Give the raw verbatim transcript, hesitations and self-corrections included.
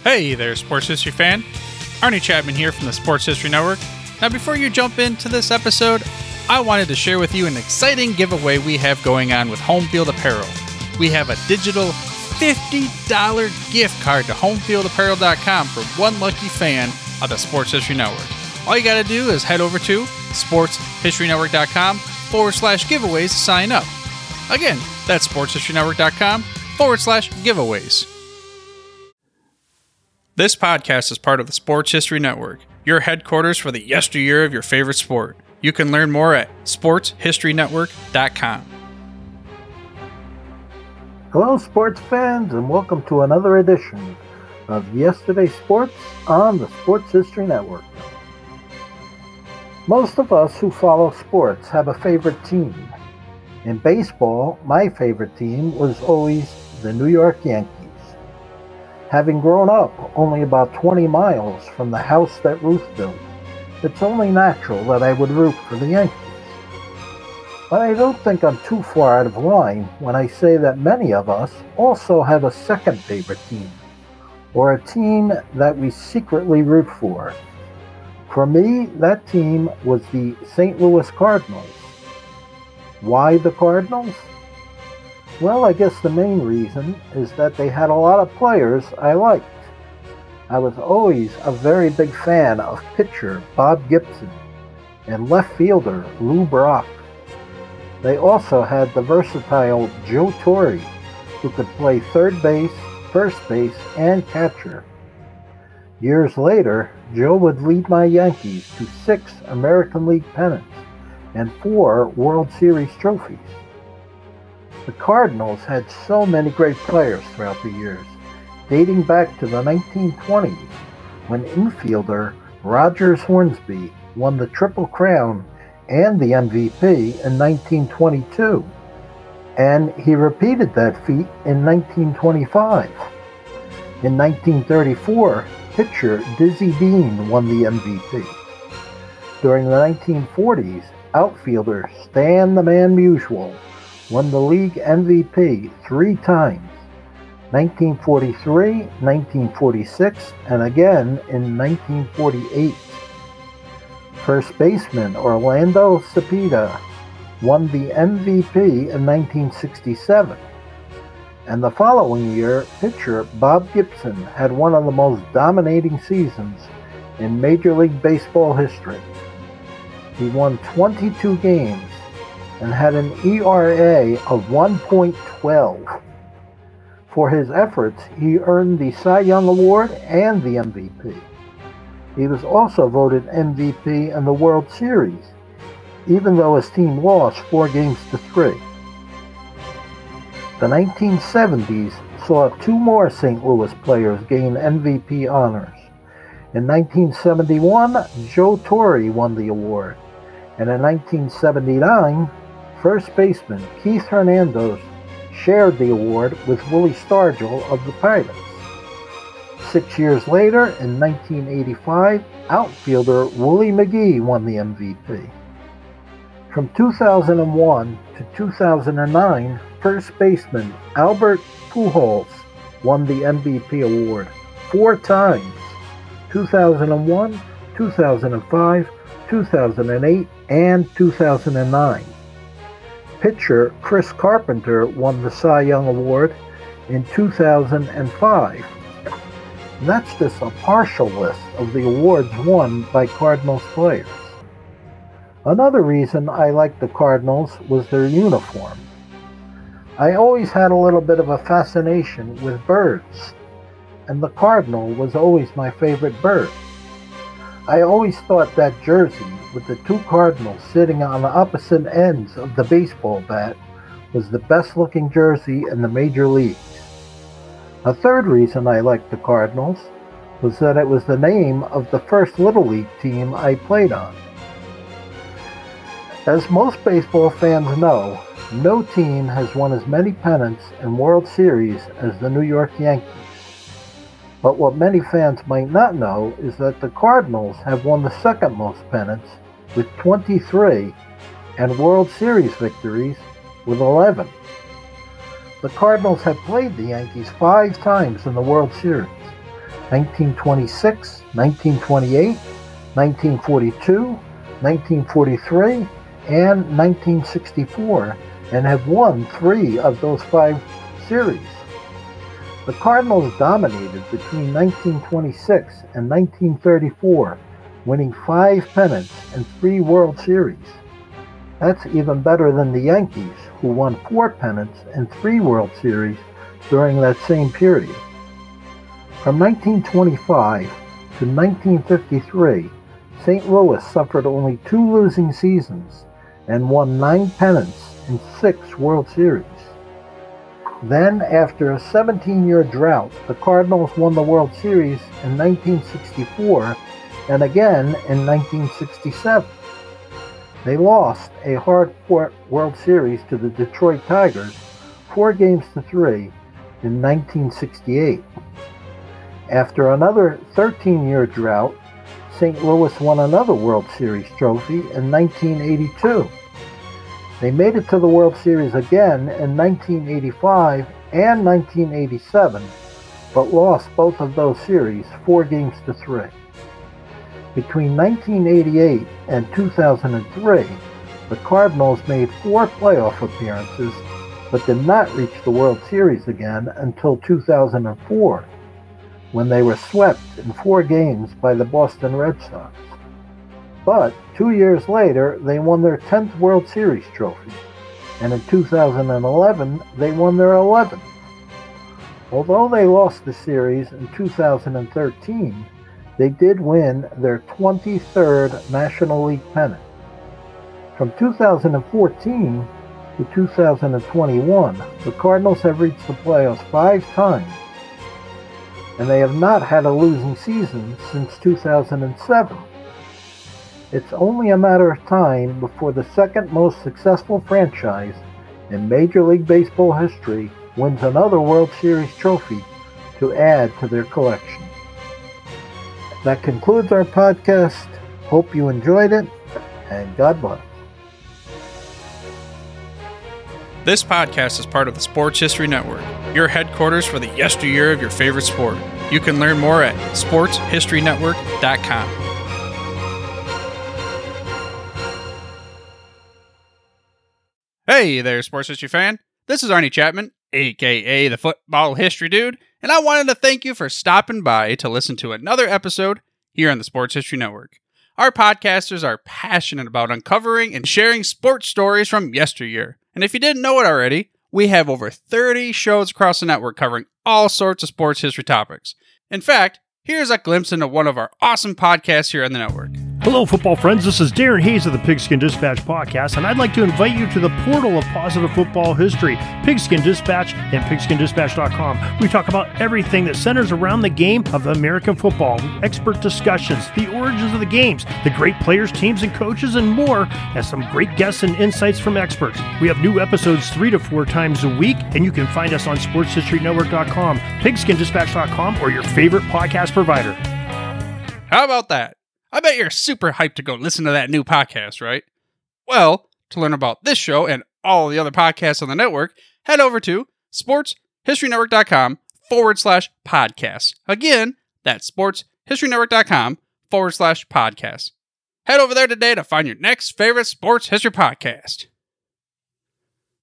Hey there, Sports History fan. Arnie Chapman here from the Sports History Network. Now, before you jump into this episode, I wanted to share with you an exciting giveaway we have going on with Home Field Apparel. We have a digital fifty dollars gift card to home field apparel dot com for one lucky fan of the Sports History Network. All you got to do is head over to sports history network dot com forward slash giveaways to sign up. Again, that's sports history network dot com forward slash giveaways. This podcast is part of the Sports History Network, your headquarters for the yesteryear of your favorite sport. You can learn more at sports history network dot com. Hello, sports fans, and welcome to another edition of Yesterday Sports on the Sports History Network. Most of us who follow sports have a favorite team. In baseball, my favorite team was always the New York Yankees. Having grown up only about twenty miles from the house that Ruth built, it's only natural that I would root for the Yankees. But I don't think I'm too far out of line when I say that many of us also have a second favorite team, or a team that we secretly root for. For me, that team was the Saint Louis Cardinals. Why the Cardinals? Well, I guess the main reason is that they had a lot of players I liked. I was always a very big fan of pitcher Bob Gibson and left fielder Lou Brock. They also had the versatile Joe Torre, who could play third base, first base, and catcher. Years later, Joe would lead my Yankees to six American League pennants and four World Series trophies. The Cardinals had so many great players throughout the years, dating back to the nineteen twenties, when infielder Rogers Hornsby won the Triple Crown and the M V P in nineteen twenty-two, and he repeated that feat in nineteen twenty-five. In nineteen thirty-four, pitcher Dizzy Dean won the M V P. During the nineteen forties, outfielder Stan the Man Musial won the league M V P three times, nineteen forty-three, nineteen forty-six, and again in nineteen forty-eight. First baseman Orlando Cepeda won the M V P in nineteen sixty-seven. And the following year, pitcher Bob Gibson had one of the most dominating seasons in Major League Baseball history. He won twenty-two games and had an E R A of one point one two. For his efforts, he earned the Cy Young Award and the M V P. He was also voted M V P in the World Series, even though his team lost four games to three. The nineteen seventies saw two more Saint Louis players gain M V P honors. In nineteen seventy-one, Joe Torre won the award, and in nineteen seventy-nine, first baseman Keith Hernandez shared the award with Willie Stargell of the Pirates. Six years later, in nineteen eighty-five, outfielder Willie McGee won the M V P. From two thousand one to two thousand nine, first baseman Albert Pujols won the M V P award four times: two thousand one, two thousand five, two thousand eight, and two thousand nine. Pitcher Chris Carpenter won the Cy Young Award in two thousand five. And that's just a partial list of the awards won by Cardinals players. Another reason I liked the Cardinals was their uniform. I always had a little bit of a fascination with birds, and the cardinal was always my favorite bird. I always thought that jersey with the two cardinals sitting on the opposite ends of the baseball bat was the best looking jersey in the major leagues. A third reason I liked the Cardinals was that it was the name of the first Little League team I played on. As most baseball fans know, no team has won as many pennants and World Series as the New York Yankees. But what many fans might not know is that the Cardinals have won the second most pennants with twenty-three and World Series victories with eleven. The Cardinals have played the Yankees five times in the World Series, nineteen twenty-six, nineteen twenty-eight, nineteen forty-two, nineteen forty-three, and nineteen sixty-four, and have won three of those five series. The Cardinals dominated between nineteen twenty-six and nineteen thirty-four, winning five pennants and three World Series. That's even better than the Yankees, who won four pennants and three World Series during that same period. From nineteen twenty-five to nineteen fifty-three, Saint Louis suffered only two losing seasons and won nine pennants and six World Series. Then, after a seventeen-year drought, the Cardinals won the World Series in nineteen sixty-four and again in nineteen sixty-seven. They lost a hard-fought World Series to the Detroit Tigers, four games to three, in nineteen sixty-eight. After another thirteen-year drought, Saint Louis won another World Series trophy in nineteen eighty-two. They made it to the World Series again in nineteen eighty-five and nineteen eighty-seven, but lost both of those series four games to three. Between nineteen eighty-eight and two thousand three, the Cardinals made four playoff appearances, but did not reach the World Series again until two thousand four, when they were swept in four games by the Boston Red Sox. But two years later, they won their tenth World Series trophy, and in two thousand eleven, they won their eleventh. Although they lost the series in two thousand thirteen, they did win their twenty-third National League pennant. From two thousand fourteen to two thousand twenty-one, the Cardinals have reached the playoffs five times, and they have not had a losing season since two thousand seven. It's only a matter of time before the second most successful franchise in Major League Baseball history wins another World Series trophy to add to their collection. That concludes our podcast. Hope you enjoyed it, and God bless. This podcast is part of the Sports History Network, your headquarters for the yesteryear of your favorite sport. You can learn more at sports history network dot com. Hey there, sports history fan. This is Arnie Chapman, aka the Football History Dude, and I wanted to thank you for stopping by to listen to another episode here on the Sports History Network. Our podcasters are passionate about uncovering and sharing sports stories from yesteryear. And if you didn't know it already, we have over thirty shows across the network covering all sorts of sports history topics. In fact, here's a glimpse into one of our awesome podcasts here on the network. Hello, football friends. This is Darren Hayes of the Pigskin Dispatch podcast, and I'd like to invite you to the portal of positive football history, Pigskin Dispatch and pigskin dispatch dot com. We talk about everything that centers around the game of American football, expert discussions, the origins of the games, the great players, teams, and coaches, and more, and some great guests and insights from experts. We have new episodes three to four times a week, and you can find us on sports history network dot com, pigskin dispatch dot com, or your favorite podcast provider. How about that? I bet you're super hyped to go listen to that new podcast, right? Well, to learn about this show and all the other podcasts on the network, head over to sports history network dot com forward slash podcasts. Again, that's sports history network dot com forward slash podcasts. Head over there today to find your next favorite sports history podcast.